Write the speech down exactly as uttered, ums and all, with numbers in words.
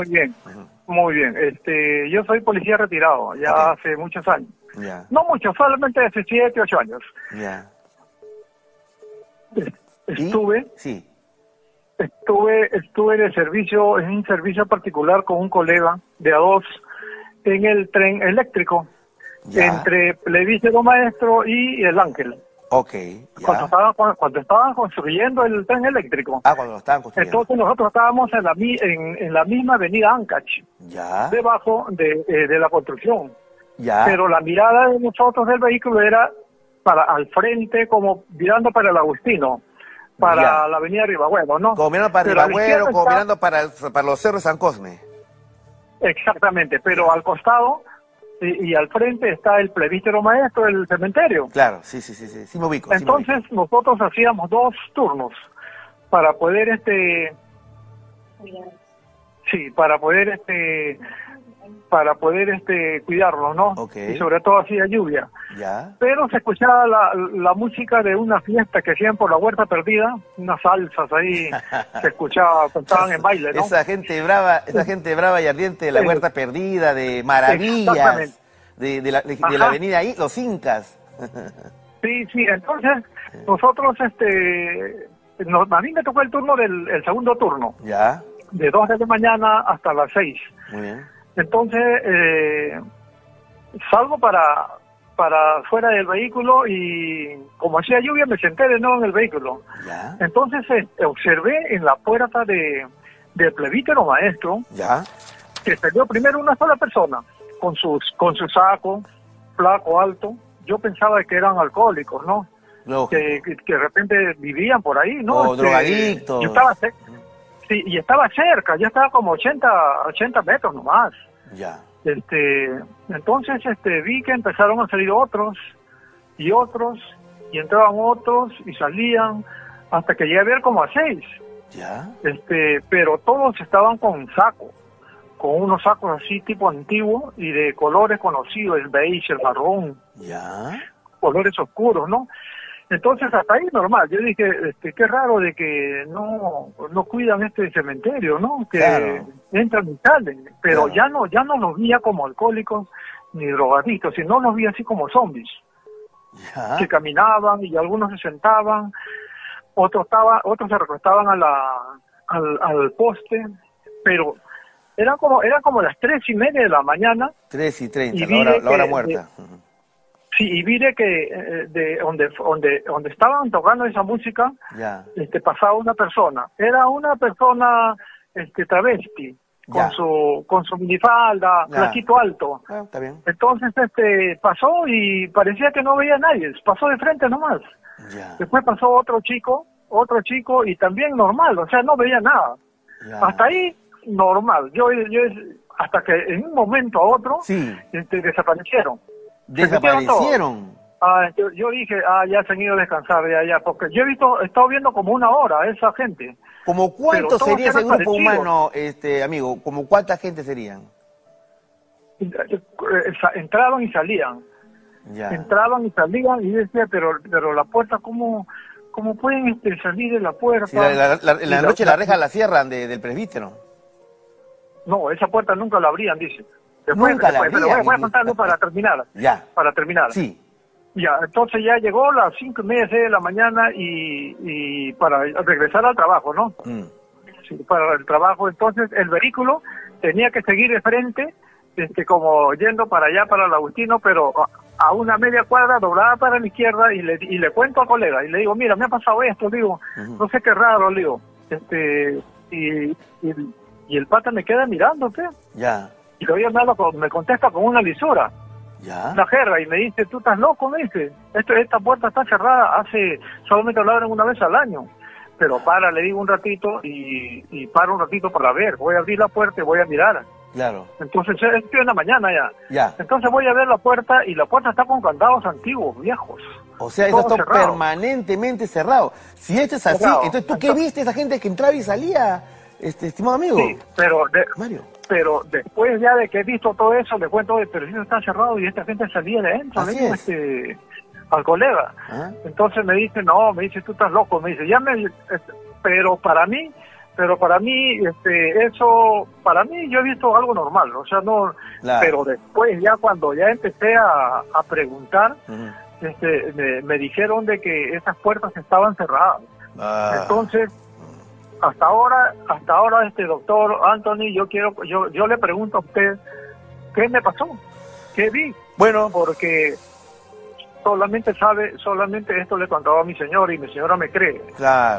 Muy bien, Uh-huh. muy bien. Este, yo soy policía retirado, ya Okay. hace muchos años. Ya, No mucho, solamente hace siete, ocho años. ya. Es- ¿Y? Estuve, Sí, estuve, estuve de servicio, en un servicio particular con un colega de a dos en el tren eléctrico ya. entre Plebiscito Maestro y el Ángel. Ok, Cuando ya. estaban, cuando, cuando estaban construyendo el tren eléctrico. Ah, cuando lo estaban construyendo. Entonces nosotros estábamos en la, mi- en, en la misma avenida Ancash, Ya, debajo de, eh, de la construcción. ya. Pero la mirada de nosotros del vehículo era para al frente, como mirando para el Agustino, para Ya. la avenida Ribagüero, ¿no? Como mirando para Pero a la Ribagüero, izquierda como está- mirando para, el- para los cerros de San Cosme. Exactamente, pero al costado y, y al frente está el Plebiscito Maestro, el cementerio. Claro, sí, sí, sí, sí, sí me ubico. sí me Entonces ubico. nosotros hacíamos dos turnos para poder este sí, para poder este para poder este cuidarnos, ¿no? Ok. Y sobre todo hacía lluvia. Ya. Pero se escuchaba la, la música de una fiesta que hacían por la Huerta Perdida, unas salsas ahí, se escuchaba, estaban en baile, ¿no? Esa gente brava, esa gente brava y ardiente de la Eh, Huerta Perdida, de Maravillas, exactamente. de, de, la, de, de Ajá. la avenida ahí, los Incas. Sí, sí, entonces nosotros, este, nos, a mí me tocó el turno del el segundo turno, Ya, de dos de la mañana hasta las seis. muy bien. Entonces, eh, salgo para, para fuera del vehículo y como hacía lluvia me senté de nuevo en el vehículo. Ya, Entonces eh, observé en la puerta de del Plebiscito Maestro ya, que salió primero una sola persona con sus con su saco, flaco, alto. Yo pensaba que eran alcohólicos, ¿no? lógico. Que, que, que de repente vivían por ahí, ¿no? O Este, drogadictos. Yo estaba ce- sí, y estaba cerca, ya estaba como ochenta metros nomás. Ya, Este, entonces este vi que empezaron a salir otros y otros y entraban otros y salían hasta que llegué a ver como a seis. ya, Este, pero todos estaban con saco, con unos sacos así tipo antiguo y de colores conocidos, el beige, el marrón, ya, colores oscuros, ¿no? Entonces hasta ahí normal. Yo dije, este, qué raro de que no no cuidan este cementerio, ¿no? Que Claro. entran y salen, pero Claro. ya no ya no los veía como alcohólicos ni drogadictos, sino los vi así como zombies, ya, que caminaban y algunos se sentaban, otros estaba, otros se recostaban a la al, al poste, pero eran como eran como las tres y media de la mañana. tres y treinta, Y la hora, vi la hora que- muerta. Ujú. Sí, y vi de que eh, de donde donde donde estaban tocando esa música, Ya, este pasaba una persona. Era una persona este travesti, con Ya. su con su minifalda, Ya. flaquito alto. ah, está bien. Entonces este pasó y parecía que no veía a nadie, pasó de frente nomás. Ya, Después pasó otro chico, otro chico y también normal, o sea, no veía nada. ya. Hasta ahí normal. Yo yo hasta que en un momento a otro Sí, este, desaparecieron. Se metieron todos. desaparecieron. Ah, yo, yo dije, ah, ya se han ido a descansar, ya, ya, porque yo he visto, he estado viendo como una hora a esa gente. ¿Como cuánto Pero todos sería ese eran grupo parecidos. humano, este amigo? ¿Como cuánta gente serían? Eh, eh, sa- Entraban y salían, Ya. entraban y salían, y yo decía, pero, pero la puerta, ¿cómo, cómo pueden este, salir de la puerta? Sí, la, la- la- en Y la noche la reja la cierran de- del presbítero. No, esa puerta nunca la abrían, dice. Después, Nunca la después, pero voy, abrían, voy a incluso. contarlo para terminar, Ya, para terminar. sí. Ya, entonces ya llegó las cinco y media, seis de la mañana y, y para regresar al trabajo, ¿no? Mm. Sí, para el trabajo. Entonces el vehículo tenía que seguir de frente, este, como yendo para allá, para el Agustino, pero a, a una media cuadra doblada para la izquierda y le, y le cuento al colega y le digo, mira, me ha pasado esto, digo, Ujú. no sé qué raro, le digo, este, y, y, y el pata me queda mirándote Ya, y todavía me, habla con- me contesta con una lisura. ya. Una jerga y me dice, tú estás loco, me dice, Esto, esta puerta está cerrada hace, solamente la abren una vez al año, pero para, le digo un ratito y, y paro un ratito para ver, voy a abrir la puerta y voy a mirar. Claro. Entonces es en la mañana ya. Ya. Entonces voy a ver la puerta y la puerta está con candados antiguos, viejos. O sea, eso Todo está cerrado. permanentemente cerrado. Si esto es así, Cerrado. entonces ¿tú qué viste esa gente que entraba y salía, este estimado amigo? Sí, pero de- Mario. pero después ya de que he visto todo eso, le cuento, pero si no está cerrado y esta gente salía de adentro, Así le digo, es. este, al colega. ¿Ah? Entonces me dice, no, me dice, tú estás loco, me dice, ya me, este, pero para mí, pero para mí, este, eso, para mí yo he visto algo normal, o sea, no, Claro. pero después ya cuando ya empecé a, a preguntar, Ujú. este, me, me dijeron de que esas puertas estaban cerradas. Ah. Entonces, hasta ahora, hasta ahora, este doctor Anthony, yo quiero, yo, yo le pregunto a usted, ¿qué me pasó? ¿Qué vi? Bueno, Porque solamente sabe, solamente esto le contaba a mi señora y mi señora me cree. claro.